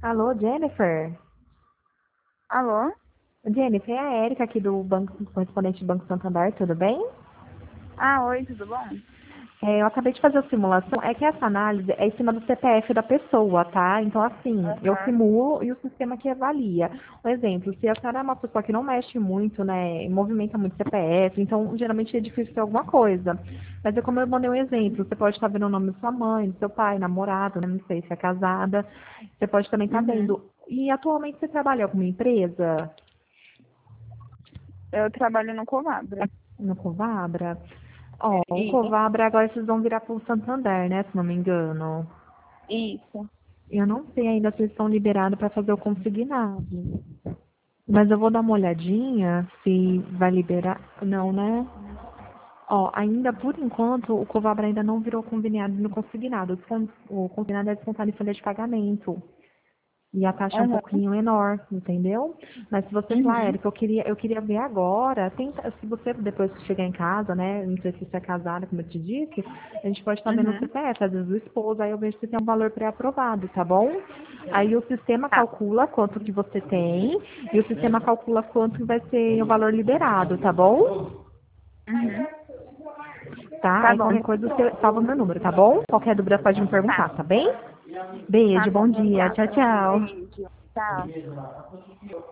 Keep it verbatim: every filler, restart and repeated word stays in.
Alô, Jennifer? Alô? Jennifer, é a Erika aqui do banco, correspondente do Banco Santander, tudo bem? Ah, oi, tudo bom? É, eu acabei de fazer a simulação, é que essa análise é em cima do C P F da pessoa, tá? Então, assim, eu Aham. simulo e o sistema que avalia. Um exemplo, se a senhora é uma pessoa que não mexe muito, né, movimenta muito C P F, então, geralmente é difícil ter alguma coisa. Mas é como eu mandei um exemplo, você pode estar vendo o nome da sua mãe, do seu pai, namorado, né, não sei se é casada, você pode também estar Uhum. vendo. E atualmente você trabalha em alguma empresa? Eu trabalho no Covabra. No Covabra? Ó, o Isso. Covabra agora vocês vão virar para o Santander, né? Se não me engano. Isso. Eu não sei ainda se eles estão liberados para fazer o consignado. Mas eu vou dar uma olhadinha se vai liberar. Não, né? Ó, ainda por enquanto o Covabra ainda não virou conveniado no consignado. O descon- o consignado é descontado em folha de pagamento. E a taxa é um Aham. pouquinho menor, entendeu? Mas se você falar, Uhum. Érica, eu queria, eu queria ver agora, tenta, se você depois que chegar em casa, né, não sei se você é casada, como eu te disse, a gente pode estar vendo o Uhum. C P F, às vezes o esposo, aí eu vejo se tem um valor pré-aprovado, tá bom? Aí o sistema Tá. calcula quanto que você tem e o sistema calcula quanto vai ser o valor liberado, tá bom? Uhum. Tá? Tá Aí bom. qualquer coisa você salva meu número, tá bom? Qualquer dúvida pode me Tá. perguntar, tá bem? Tá Beijo, bom bom. dia, tchau, Obrigada. tchau. Beijo. Tchau.